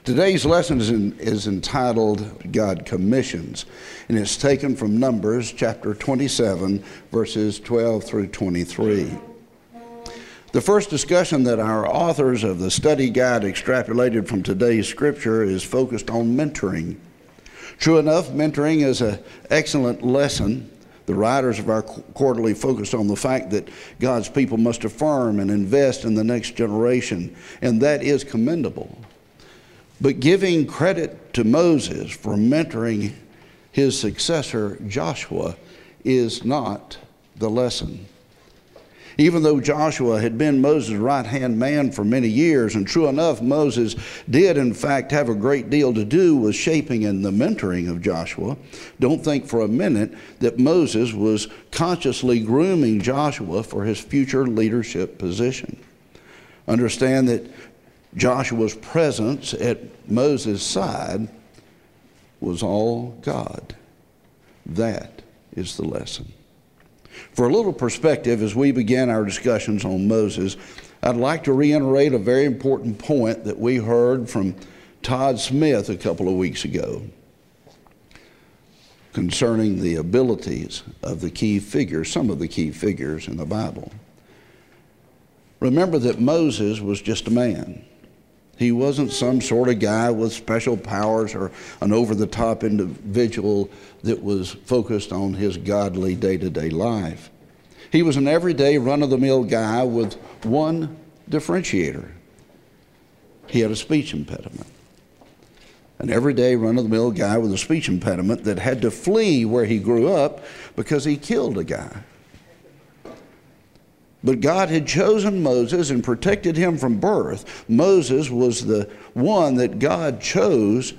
Today's lesson is entitled God Commissions, and it's taken from Numbers chapter 27, verses 12 through 23. The first discussion that our authors of the study guide extrapolated from today's scripture is focused on mentoring. True enough, mentoring is an excellent lesson. The writers of our quarterly focused on the fact that God's people must affirm and invest in the next generation, and that is commendable. But giving credit to Moses for mentoring his successor, Joshua, is not the lesson. Even though Joshua had been Moses' right-hand man for many years, and true enough, Moses did in fact have a great deal to do with shaping and the mentoring of Joshua, don't think for a minute that Moses was consciously grooming Joshua for his future leadership position. Understand that Joshua's presence at Moses' side was all God. That is the lesson. For a little perspective, as we begin our discussions on Moses, I'd like to reiterate a very important point that we heard from Todd Smith a couple of weeks ago concerning the abilities of the key figures, some of the key figures in the Bible. Remember that Moses was just a man. He wasn't some sort of guy with special powers or an over-the-top individual that was focused on his godly day-to-day life. He was an everyday run-of-the-mill guy with one differentiator. He had a speech impediment. An everyday run-of-the-mill guy with a speech impediment that had to flee where he grew up because he killed a guy. But God had chosen Moses and protected him from birth. Moses was the one that God chose,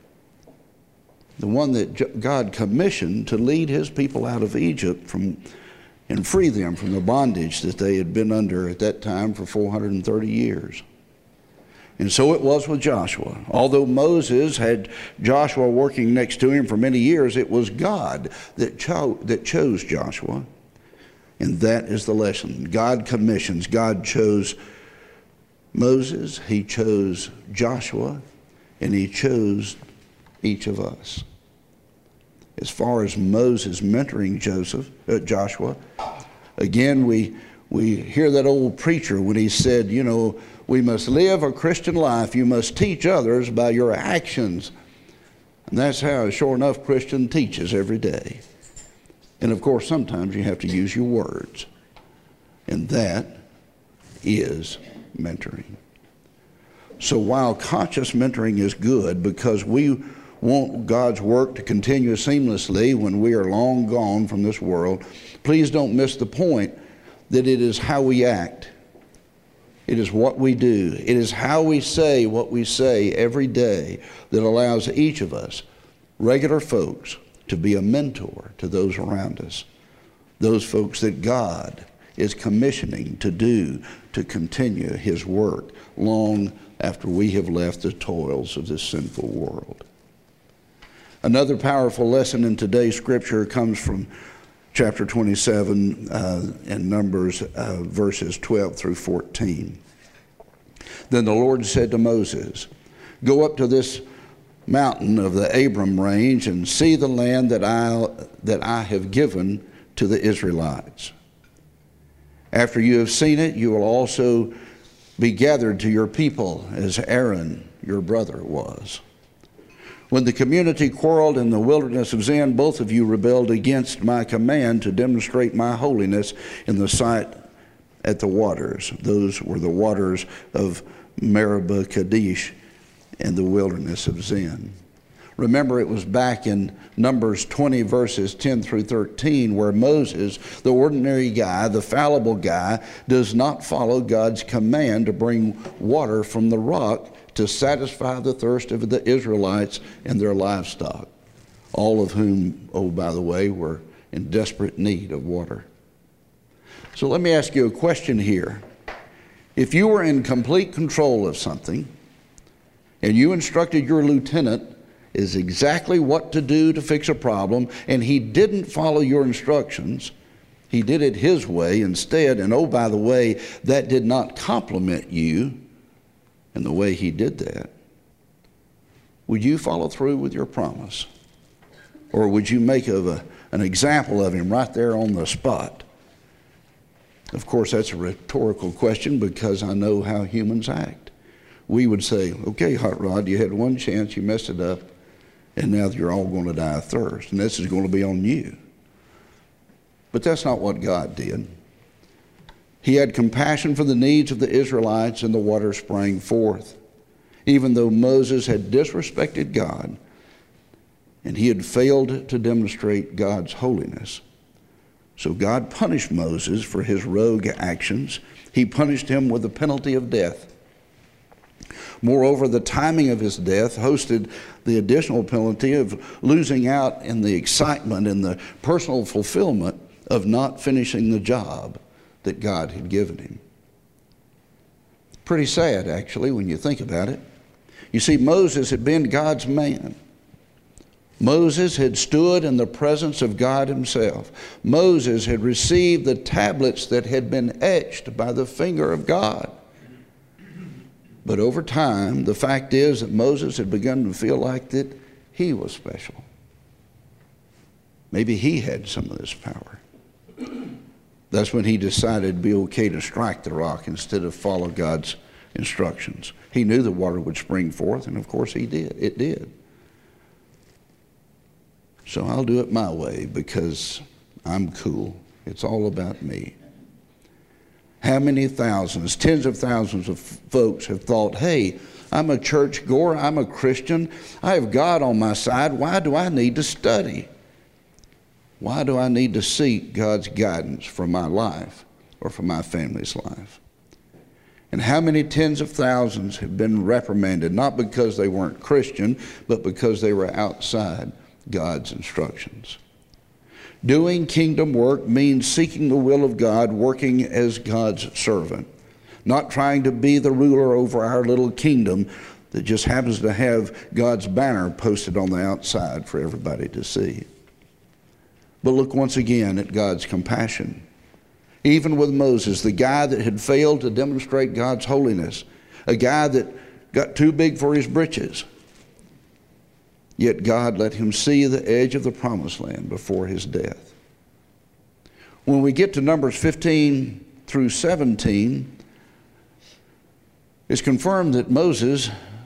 the one that God commissioned to lead his people out of Egypt and free them from the bondage that they had been under at that time for 430 years. And so it was with Joshua. Although Moses had Joshua working next to him for many years, it was God that chose Joshua. And that is the lesson. God commissions. God chose Moses, he chose Joshua, and he chose each of us. As far as Moses mentoring Joshua, again, we hear that old preacher when he said, you know, we must live a Christian life. You must teach others by your actions. And that's how a sure enough Christian teaches every day. And of course, sometimes you have to use your words. And that is mentoring. So while conscious mentoring is good because we want God's work to continue seamlessly when we are long gone from this world, please don't miss the point that it is how we act. It is what we do. It is how we say what we say every day that allows each of us, regular folks, to be a mentor to those around us, those folks that God is commissioning to continue his work long after we have left the toils of this sinful world. Another powerful lesson in today's scripture comes from chapter 27 and Numbers verses 12 through 14. Then the Lord said to Moses, "Go up to this mountain of the Abram range and see the land that I have given to the Israelites. After you have seen it, you will also be gathered to your people as Aaron, your brother, was. When the community quarreled in the wilderness of Zin, both of you rebelled against my command to demonstrate my holiness in the sight at the waters." Those were the waters of Meribah Kadesh and the wilderness of Zin. Remember, it was back in Numbers 20, verses 10 through 13, where Moses, the ordinary guy, the fallible guy, does not follow God's command to bring water from the rock to satisfy the thirst of the Israelites and their livestock, all of whom, oh, by the way, were in desperate need of water. So let me ask you a question here. If you were in complete control of something, and you instructed your lieutenant is exactly what to do to fix a problem, and he didn't follow your instructions, he did it his way instead, and oh, by the way, that did not compliment you in the way he did that, would you follow through with your promise? Or would you make an example of him right there on the spot? Of course, that's a rhetorical question because I know how humans act. We would say, okay, Hot Rod, you had one chance, you messed it up, and now you're all going to die of thirst, and this is going to be on you. But that's not what God did. He had compassion for the needs of the Israelites, and the water sprang forth. Even though Moses had disrespected God, and he had failed to demonstrate God's holiness. So God punished Moses for his rogue actions. He punished him with the penalty of death. Moreover, the timing of his death hosted the additional penalty of losing out in the excitement and the personal fulfillment of not finishing the job that God had given him. Pretty sad, actually, when you think about it. You see, Moses had been God's man. Moses had stood in the presence of God himself. Moses had received the tablets that had been etched by the finger of God. But over time, the fact is that Moses had begun to feel like that he was special. Maybe he had some of this power. That's when he decided it'd be okay to strike the rock instead of follow God's instructions. He knew the water would spring forth, and of course he did. It did. So I'll do it my way because I'm cool. It's all about me. How many thousands, tens of thousands of folks have thought, hey, I'm a church goer, I'm a Christian, I have God on my side, why do I need to study? Why do I need to seek God's guidance for my life or for my family's life? And how many tens of thousands have been reprimanded, not because they weren't Christian, but because they were outside God's instructions? Doing kingdom work means seeking the will of God, working as God's servant, not trying to be the ruler over our little kingdom that just happens to have God's banner posted on the outside for everybody to see. But look once again at God's compassion. Even with Moses, the guy that had failed to demonstrate God's holiness, a guy that got too big for his britches, yet God let him see the edge of the promised land before his death. When we get to Numbers 15 through 17, it's confirmed that Moses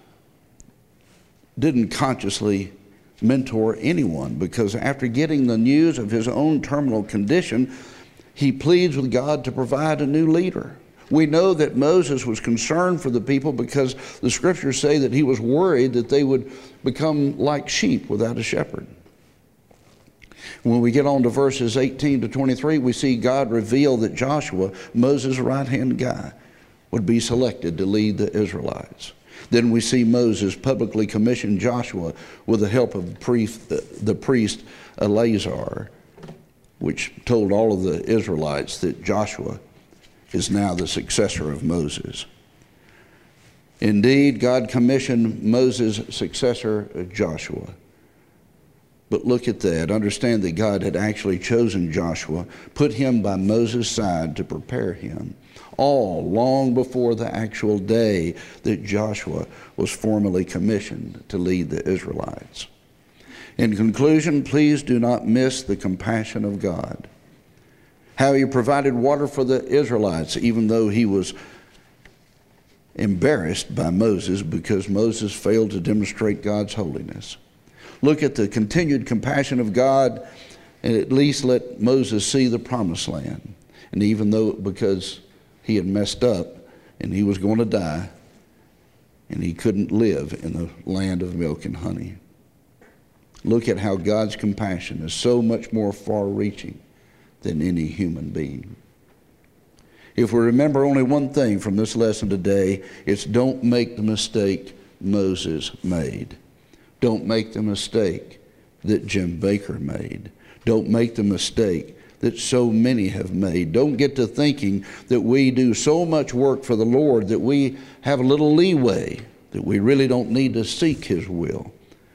didn't consciously mentor anyone, because after getting the news of his own terminal condition, he pleads with God to provide a new leader. We know that Moses was concerned for the people because the scriptures say that he was worried that they would become like sheep without a shepherd. When we get on to verses 18 to 23, we see God reveal that Joshua, Moses' right-hand guy, would be selected to lead the Israelites. Then we see Moses publicly commission Joshua with the help of the priest Eleazar, which told all of the Israelites that Joshua is now the successor of Moses. Indeed, God commissioned Moses' successor, Joshua. But look at that. Understand that God had actually chosen Joshua, put him by Moses' side to prepare him, all long before the actual day that Joshua was formally commissioned to lead the Israelites. In conclusion, please do not miss the compassion of God. How he provided water for the Israelites, even though he was embarrassed by Moses because Moses failed to demonstrate God's holiness. Look at the continued compassion of God, and at least let Moses see the promised land. And even though, because he had messed up and he was going to die, and he couldn't live in the land of milk and honey. Look at how God's compassion is so much more far-reaching than any human being. If we remember only one thing from this lesson today, it's don't make the mistake Moses made. Don't make the mistake that Jim Baker made. Don't make the mistake that so many have made. Don't get to thinking that we do so much work for the Lord that we have a little leeway, that we really don't need to seek His will.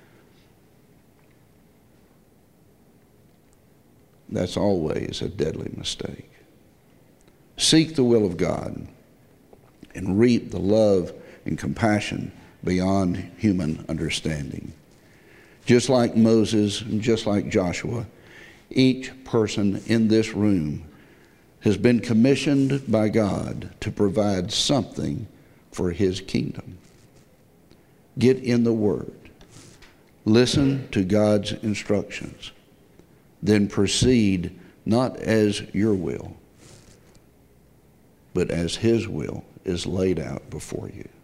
That's always a deadly mistake. Seek the will of God and reap the love and compassion beyond human understanding. Just like Moses and just like Joshua, each person in this room has been commissioned by God to provide something for his kingdom. Get in the Word. Listen to God's instructions. Then proceed not as your will, but as his will is laid out before you.